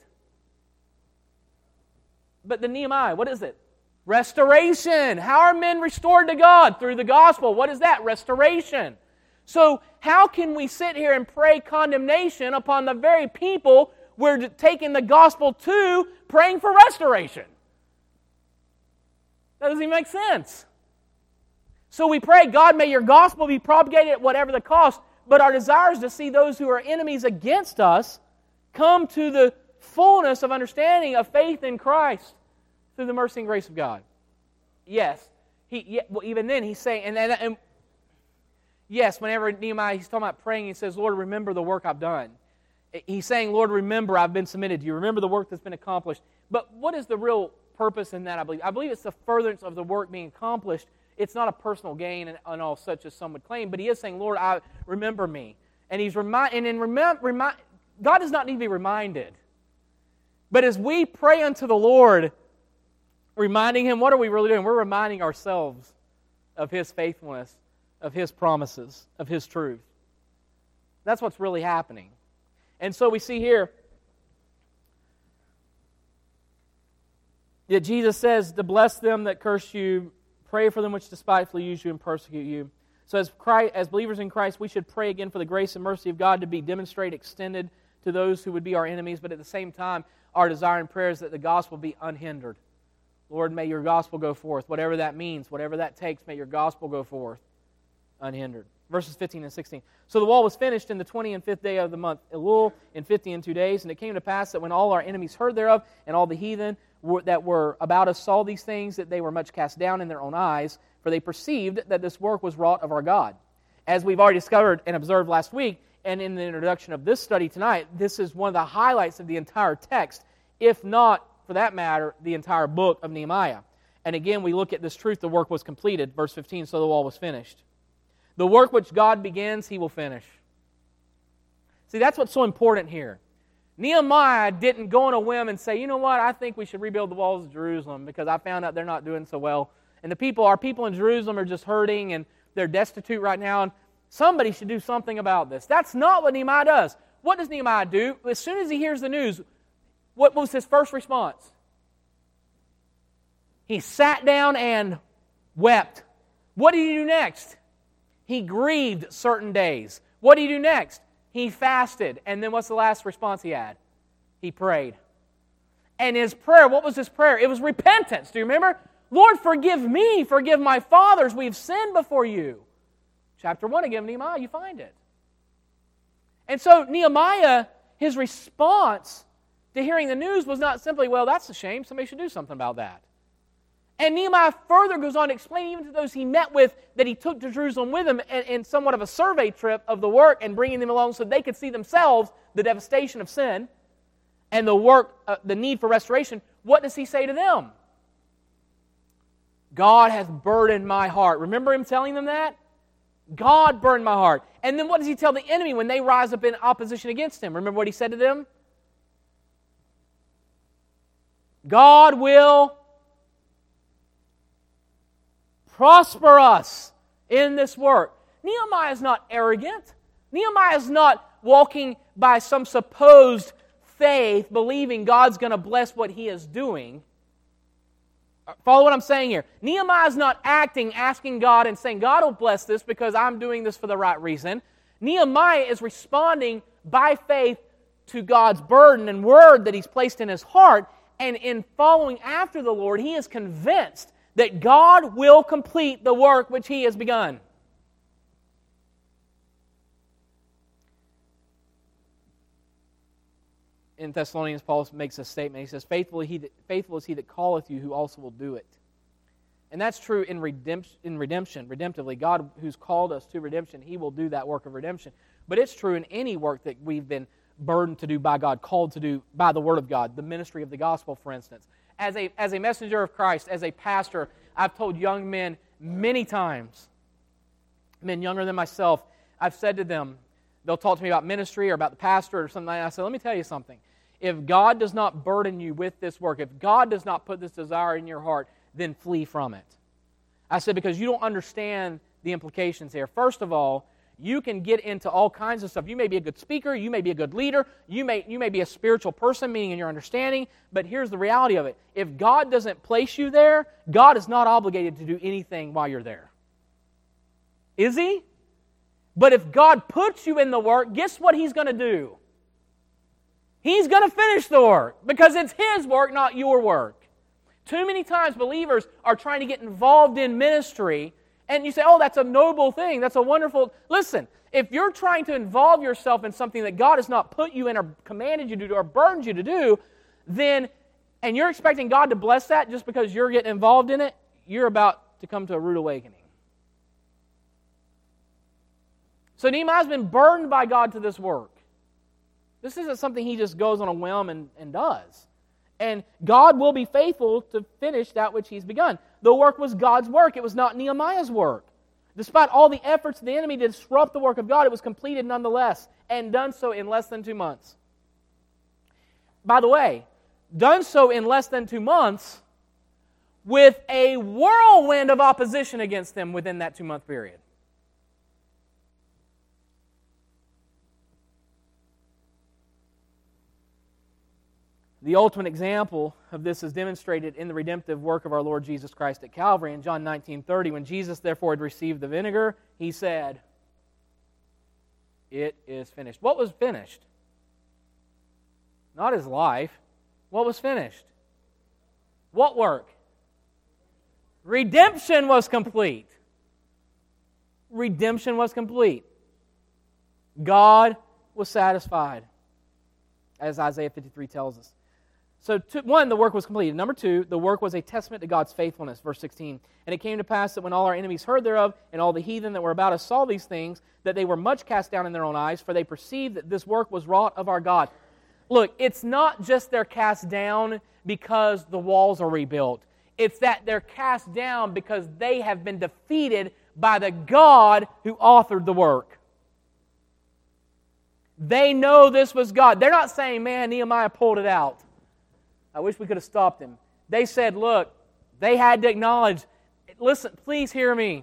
But the Nehemiah, what is it? Restoration. How are men restored to God? Through the gospel. What is that? Restoration. So how can we sit here and pray condemnation upon the very people we're taking the gospel to, praying for restoration? That doesn't even make sense. So we pray, God, may your gospel be propagated at whatever the cost, but our desire is to see those who are enemies against us come to the fullness of understanding of faith in Christ through the mercy and grace of God. Yes, he. Yeah, well, even then he's saying, and, and, and yes, whenever Nehemiah, he's talking about praying, he says, Lord, remember the work I've done. He's saying, Lord, remember I've been submitted to you. Remember the work that's been accomplished. But what is the real purpose in that, I believe? I believe it's the furtherance of the work being accomplished. It's not a personal gain and, and all such as some would claim, but he is saying, Lord, I remember me. And he's remind, and in remind, remind, God does not need to be reminded. But as we pray unto the Lord, reminding Him, what are we really doing? We're reminding ourselves of His faithfulness, of His promises, of His truth. That's what's really happening. And so we see here that Jesus says to bless them that curse you, pray for them which despitefully use you and persecute you. So as Christ, as believers in Christ, we should pray again for the grace and mercy of God to be demonstrated, extended to those who would be our enemies, but at the same time, our desire and prayer is that the gospel be unhindered. Lord, may your gospel go forth. Whatever that means, whatever that takes, may your gospel go forth unhindered. Verses fifteen and sixteen. So the wall was finished in the twentieth and fifth day of the month Elul, in fifty and two days. And it came to pass that when all our enemies heard thereof, and all the heathen were, that were about us saw these things, that they were much cast down in their own eyes, for they perceived that this work was wrought of our God. As we've already discovered and observed last week, and in the introduction of this study tonight, this is one of the highlights of the entire text, if not, for that matter, the entire book of Nehemiah. And again, we look at this truth, the work was completed. Verse fifteen, so the wall was finished. The work which God begins, He will finish. See, that's what's so important here. Nehemiah didn't go on a whim and say, you know what, I think we should rebuild the walls of Jerusalem because I found out they're not doing so well. And the people, our people in Jerusalem are just hurting and they're destitute right now, and somebody should do something about this. That's not what Nehemiah does. What does Nehemiah do? As soon as he hears the news, what was his first response? He sat down and wept. What did he do next? He grieved certain days. What did he do next? He fasted. And then what's the last response he had? He prayed. And his prayer, what was his prayer? It was repentance. Do you remember? Lord, forgive me, forgive my fathers. We've sinned before you. Chapter one again of Nehemiah, you find it. And so Nehemiah, his response to hearing the news was not simply, well, that's a shame, somebody should do something about that. And Nehemiah further goes on to explain even to those he met with that he took to Jerusalem with him in, in somewhat of a survey trip of the work and bringing them along so they could see themselves the devastation of sin and the work, uh, the need for restoration. What does he say to them? God has burdened my heart. Remember him telling them that? God burdened my heart. And then what does he tell the enemy when they rise up in opposition against him? Remember what he said to them? God will prosper us in this work. Nehemiah is not arrogant. Nehemiah is not walking by some supposed faith, believing God's going to bless what he is doing. Follow what I'm saying here. Nehemiah is not acting, asking God and saying, God will bless this because I'm doing this for the right reason. Nehemiah is responding by faith to God's burden and word that he's placed in his heart. And in following after the Lord, he is convinced that God will complete the work which he has begun. In Thessalonians, Paul makes a statement. He says, faithful, he that, faithful is he that calleth you, who also will do it. And that's true in redemption, in redemption, redemptively. God who's called us to redemption, he will do that work of redemption. But it's true in any work that we've been burdened to do by God, called to do by the Word of God, the ministry of the gospel, for instance. As a, as a messenger of Christ, as a pastor, I've told young men many times, men younger than myself, I've said to them, they'll talk to me about ministry or about the pastor or something like that. I say, let me tell you something. If God does not burden you with this work, if God does not put this desire in your heart, then flee from it. I said, because you don't understand the implications here. First of all, you can get into all kinds of stuff. You may be a good speaker, you may be a good leader, you may, you may be a spiritual person, meaning in your understanding, but here's the reality of it. If God doesn't place you there, God is not obligated to do anything while you're there. Is He? But if God puts you in the work, guess what He's going to do? He's going to finish the work because it's His work, not your work. Too many times believers are trying to get involved in ministry, and you say, oh, that's a noble thing, that's a wonderful... Listen, if you're trying to involve yourself in something that God has not put you in or commanded you to do or burdened you to do, then, and you're expecting God to bless that just because you're getting involved in it, you're about to come to a rude awakening. So Nehemiah's been burdened by God to this work. This isn't something he just goes on a whim and, and does. And God will be faithful to finish that which He's begun. The work was God's work. It was not Nehemiah's work. Despite all the efforts of the enemy to disrupt the work of God, it was completed nonetheless, and done so in less than two months. By the way, done so in less than two months with a whirlwind of opposition against them within that two-month period. The ultimate example of this is demonstrated in the redemptive work of our Lord Jesus Christ at Calvary. In John nineteen thirty, when Jesus therefore had received the vinegar, He said, "It is finished." What was finished? Not His life. What was finished? What work? Redemption was complete. Redemption was complete. God was satisfied, as Isaiah fifty-three tells us. So, two, one, the work was completed. Number two, the work was a testament to God's faithfulness. Verse sixteen. And it came to pass that when all our enemies heard thereof, and all the heathen that were about us saw these things, that they were much cast down in their own eyes, for they perceived that this work was wrought of our God. Look, it's not just they're cast down because the walls are rebuilt. It's that they're cast down because they have been defeated by the God who authored the work. They know this was God. They're not saying, man, Nehemiah pulled it out. I wish we could have stopped him. They said, look, they had to acknowledge, listen, please hear me.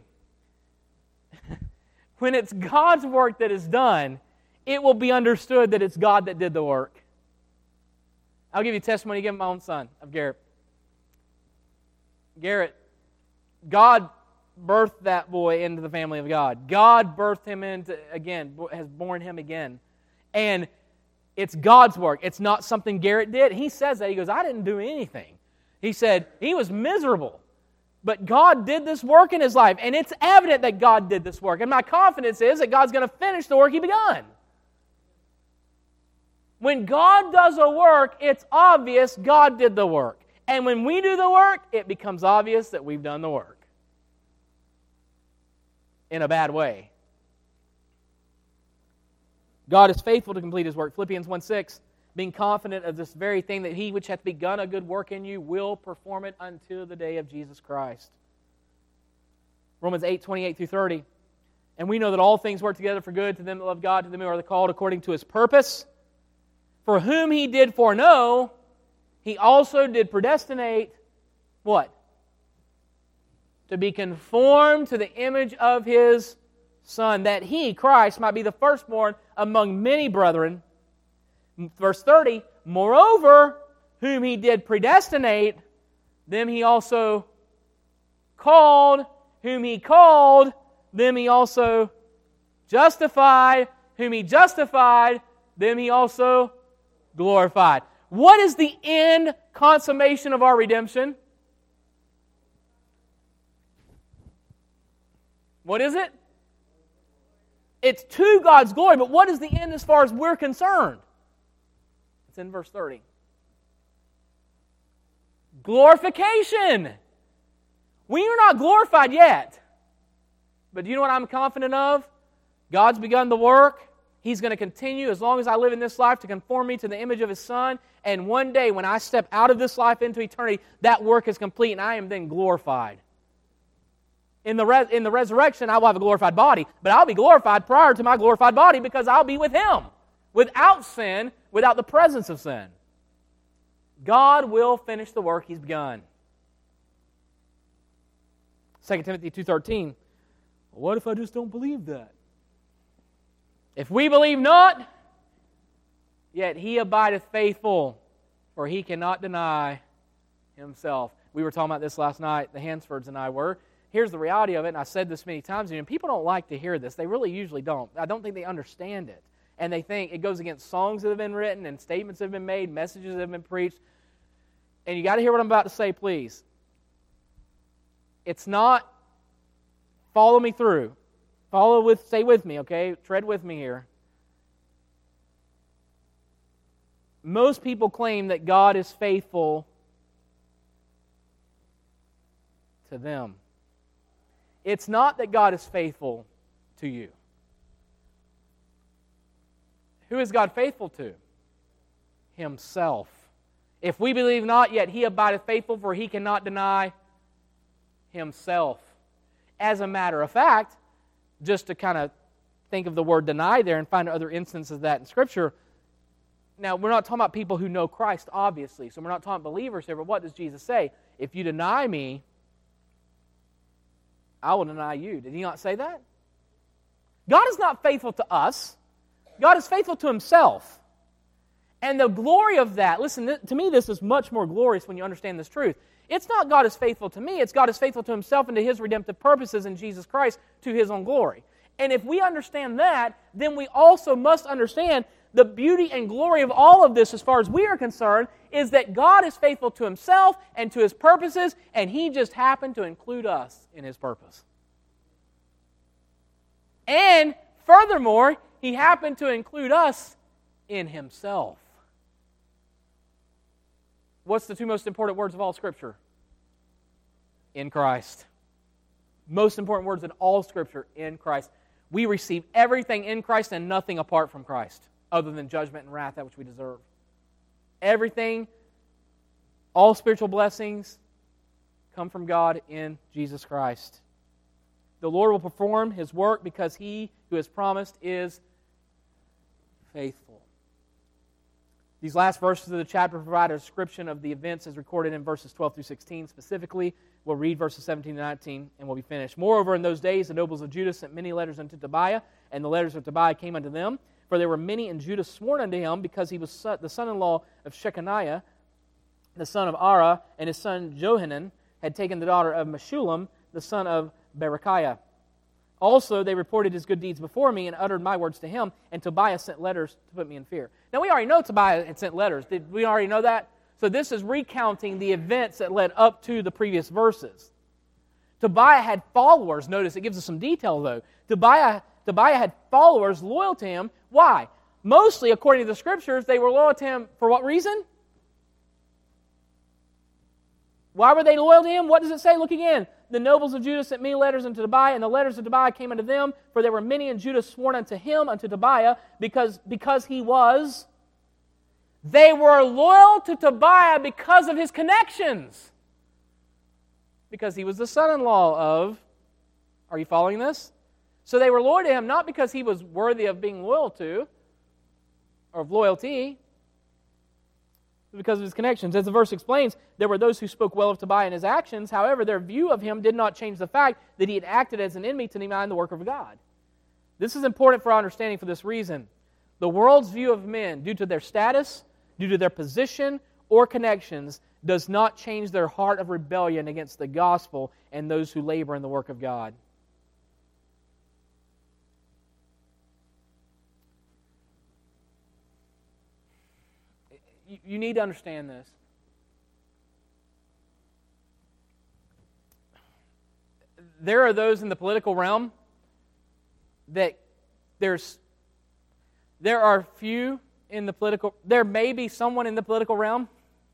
When it's God's work that is done, it will be understood that it's God that did the work. I'll give you testimony again of my own son, of Garrett. Garrett, God birthed that boy into the family of God. God birthed him into, again, has born him again. And it's God's work. It's not something Garrett did. He says that. He goes, I didn't do anything. He said, he was miserable. But God did this work in his life. And it's evident that God did this work. And my confidence is that God's going to finish the work He begun. When God does a work, it's obvious God did the work. And when we do the work, it becomes obvious that we've done the work. In a bad way. God is faithful to complete His work. Philippians one six, being confident of this very thing, that He which hath begun a good work in you will perform it until the day of Jesus Christ. Romans eight twenty-eight through thirty, and we know that all things work together for good to them that love God, to them who are called according to His purpose. For whom He did foreknow, He also did predestinate, what? To be conformed to the image of His Son, that He, Christ, might be the firstborn among many brethren. Verse thirty, moreover, whom He did predestinate, them He also called, whom He called, them He also justified, whom He justified, them He also glorified. What is the end consummation of our redemption? What is it? It's to God's glory, but what is the end as far as we're concerned? It's in verse thirty. Glorification. We are not glorified yet. But do you know what I'm confident of? God's begun the work. He's going to continue as long as I live in this life to conform me to the image of His Son. And one day when I step out of this life into eternity, that work is complete and I am then glorified. In the, res- in the resurrection, I will have a glorified body, but I'll be glorified prior to my glorified body because I'll be with Him, without sin, without the presence of sin. God will finish the work He's begun. Second Timothy two thirteen, what if I just don't believe that? If we believe not, yet He abideth faithful, for He cannot deny Himself. We were talking about this last night, the Hansfords and I were. Here's the reality of it, and I said this many times, and people don't like to hear this. They really usually don't. I don't think they understand it. And they think it goes against songs that have been written and statements that have been made, messages that have been preached. And you got to hear what I'm about to say, please. It's not, follow me through. Follow with, stay with me, okay? Tread with me here. Most people claim that God is faithful to them. It's not that God is faithful to you. Who is God faithful to? Himself. If we believe not, yet He abideth faithful, for He cannot deny Himself. As a matter of fact, just to kind of think of the word deny there and find other instances of that in Scripture. Now, we're not talking about people who know Christ, obviously, so we're not talking believers here, but what does Jesus say? If you deny me, I will deny you. Did He not say that? God is not faithful to us. God is faithful to Himself. And the glory of that, listen, th- to me this is much more glorious when you understand this truth. It's not God is faithful to me, it's God is faithful to Himself and to His redemptive purposes in Jesus Christ to His own glory. And if we understand that, then we also must understand the beauty and glory of all of this as far as we are concerned is that God is faithful to Himself and to His purposes, and He just happened to include us in His purpose. And furthermore, He happened to include us in Himself. What's the two most important words of all Scripture? In Christ. Most important words in all Scripture, in Christ. We receive everything in Christ and nothing apart from Christ, other than judgment and wrath, that which we deserve. Everything, all spiritual blessings, come from God in Jesus Christ. The Lord will perform His work because He who has promised is faithful. These last verses of the chapter provide a description of the events as recorded in verses twelve through sixteen. Specifically, we'll read verses seventeen to nineteen and we'll be finished. Moreover, in those days the nobles of Judah sent many letters unto Tobiah, and the letters of Tobiah came unto them. For there were many in Judah sworn unto him, because he was the son-in-law of Shechaniah, the son of Ara, and his son Johanan had taken the daughter of Meshullam, the son of Berechiah. Also, they reported his good deeds before me and uttered my words to him, and Tobiah sent letters to put me in fear. Now, we already know Tobiah had sent letters. Did we already know that? So this is recounting the events that led up to the previous verses. Tobiah had followers. Notice it gives us some detail, though. Tobiah, Tobiah had followers loyal to him. Why? mostly, according to the Scriptures, they were loyal to him for what reason? Why were they loyal to him? What does it say? Look again. The nobles of Judah sent many letters unto Tobiah, and the letters of Tobiah came unto them, for there were many in Judah sworn unto him, unto Tobiah, because, because he was. They were loyal to Tobiah because of his connections. Because he was the son-in-law of, are you following this? So they were loyal to him not because he was worthy of being loyal to, or of loyalty, because of his connections. As the verse explains, there were those who spoke well of Tobiah and his actions. However, their view of him did not change the fact that he had acted as an enemy to deny the work of God. This is important for our understanding for this reason. The world's view of men, due to their status, due to their position or connections, does not change their heart of rebellion against the gospel and those who labor in the work of God. You need to understand this. There are those in the political realm that there's there are few in the political there may be someone in the political realm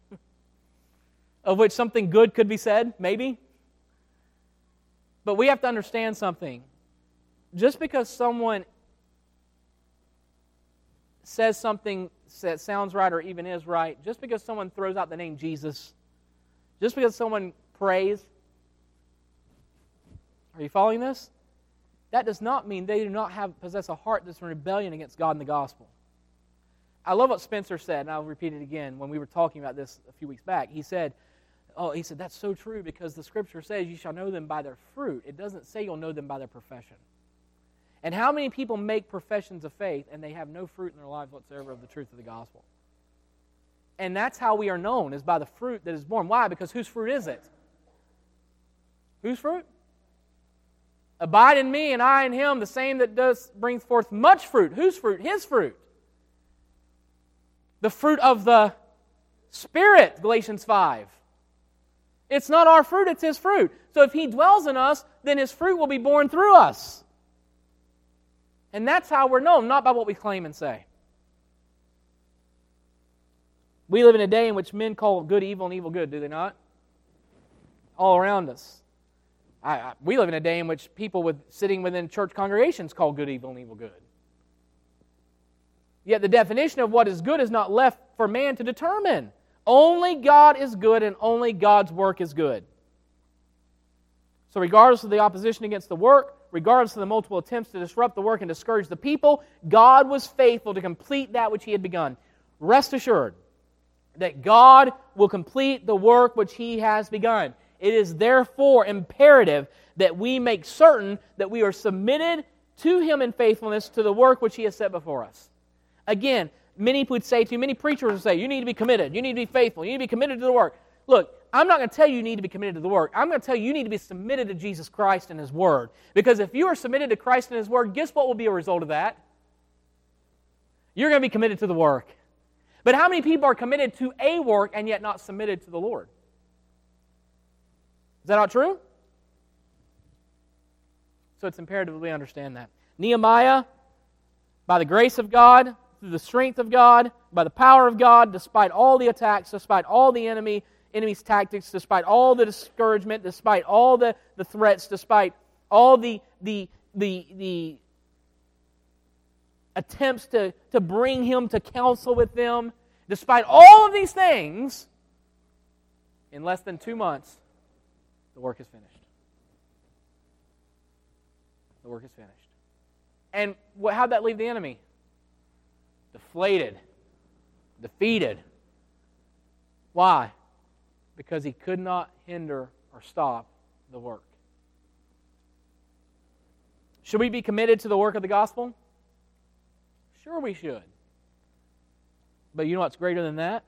of which something good could be said, maybe. But we have to understand something. Just because someone says something that sounds right or even is right, just because someone throws out the name Jesus, just because someone prays, are you following this? That does not mean they do not have possess a heart that's in rebellion against God and the gospel. I love what Spencer said, and I'll repeat it again when we were talking about this a few weeks back. He said, oh, he said, that's so true because the Scripture says you shall know them by their fruit. It doesn't say you'll know them by their profession. And how many people make professions of faith and they have no fruit in their lives whatsoever of the truth of the gospel? And that's how we are known, is by the fruit that is born. Why? Because whose fruit is it? Whose fruit? Abide in me and I in him, the same that does brings forth much fruit. Whose fruit? His fruit. The fruit of the Spirit, Galatians five. It's not our fruit, it's his fruit. So if he dwells in us, then his fruit will be born through us. And that's how we're known, not by what we claim and say. We live in a day in which men call good evil and evil good, do they not? All around us. I, I, we live in a day in which people with sitting within church congregations call good evil and evil good. Yet the definition of what is good is not left for man to determine. Only God is good and only God's work is good. So regardless of the opposition against the work, regardless of the multiple attempts to disrupt the work and discourage the people, God was faithful to complete that which he had begun. Rest assured that God will complete the work which he has begun. It is therefore imperative that we make certain that we are submitted to him in faithfulness to the work which he has set before us. Again, many would say to you, many preachers would say, you need to be committed, you need to be faithful, you need to be committed to the work. Look, I'm not going to tell you you need to be committed to the work. I'm going to tell you you need to be submitted to Jesus Christ and his Word. Because if you are submitted to Christ and his Word, guess what will be a result of that? You're going to be committed to the work. But how many people are committed to a work and yet not submitted to the Lord? Is that not true? So it's imperative that we understand that. Nehemiah, by the grace of God, through the strength of God, by the power of God, despite all the attacks, despite all the enemy, enemy's tactics, despite all the discouragement, despite all the, the threats, despite all the the the, the attempts to, to bring him to counsel with them, despite all of these things, in less than two months, the work is finished. The work is finished. And what, how'd that leave the enemy? Deflated. Defeated. Why? Because he could not hinder or stop the work. Should we be committed to the work of the gospel? Sure we should. But you know what's greater than that?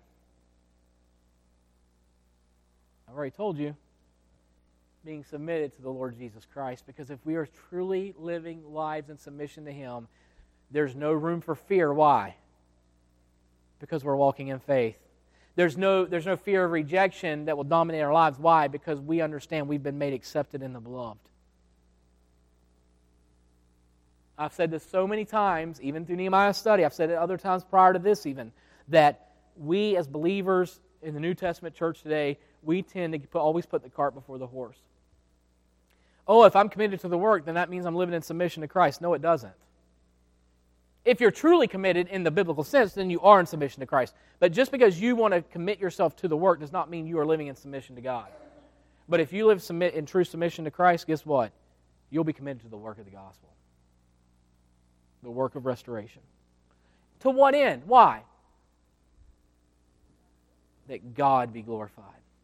I've already told you. Being submitted to the Lord Jesus Christ. Because if we are truly living lives in submission to him, there's no room for fear. Why? Because we're walking in faith. There's no, there's no fear of rejection that will dominate our lives. Why? Because we understand we've been made accepted in the beloved. I've said this so many times, even through Nehemiah's study. I've said it other times prior to this even, that we as believers in the New Testament church today, we tend to put, always put the cart before the horse. Oh, if I'm committed to the work, then that means I'm living in submission to Christ. No, it doesn't. If you're truly committed in the biblical sense, then you are in submission to Christ. But just because you want to commit yourself to the work does not mean you are living in submission to God. But if you live submit in true submission to Christ, guess what? You'll be committed to the work of the gospel. The work of restoration. To what end? Why? That God be glorified.